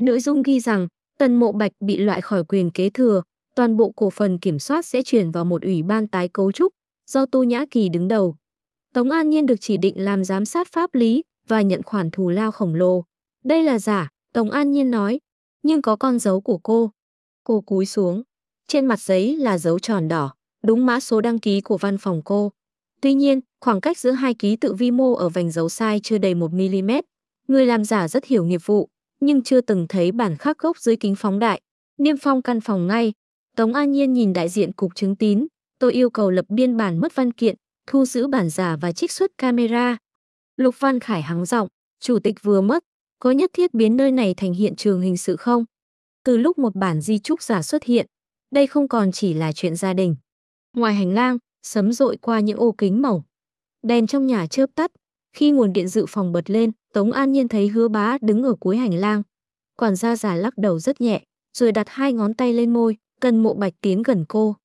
Nội dung ghi rằng Tần Mộ Bạch bị loại khỏi quyền kế thừa, toàn bộ cổ phần kiểm soát sẽ chuyển vào một ủy ban tái cấu trúc do Tô Nhã Kỳ đứng đầu. Tống An Nhiên được chỉ định làm giám sát pháp lý và nhận khoản thù lao khổng lồ. Đây là giả, Tống An Nhiên nói, nhưng có con dấu của cô. Cô cúi xuống. Trên mặt giấy là dấu tròn đỏ, đúng mã số đăng ký của văn phòng cô. Tuy nhiên, khoảng cách giữa hai ký tự vi mô ở vành dấu sai chưa đầy 1 mm. Người làm giả rất hiểu nghiệp vụ, nhưng chưa từng thấy bản khắc gốc dưới kính phóng đại. Niêm phong căn phòng ngay. Tống An Nhiên nhìn đại diện cục chứng tín. Tôi yêu cầu lập biên bản mất văn kiện, thu giữ bản giả và trích xuất camera. Lục Văn Khải hắng giọng, chủ tịch vừa mất, có nhất thiết biến nơi này thành hiện trường hình sự không? Từ lúc một bản di chúc giả xuất hiện, đây không còn chỉ là chuyện gia đình. Ngoài hành lang, sấm dội qua những ô kính màu. Đèn trong nhà chớp tắt, khi nguồn điện dự phòng bật lên, Tống An Nhiên thấy Hứa Bá đứng ở cuối hành lang. Quản gia già lắc đầu rất nhẹ, rồi đặt hai ngón tay lên môi, Tần Mộ Bạch tiến gần cô.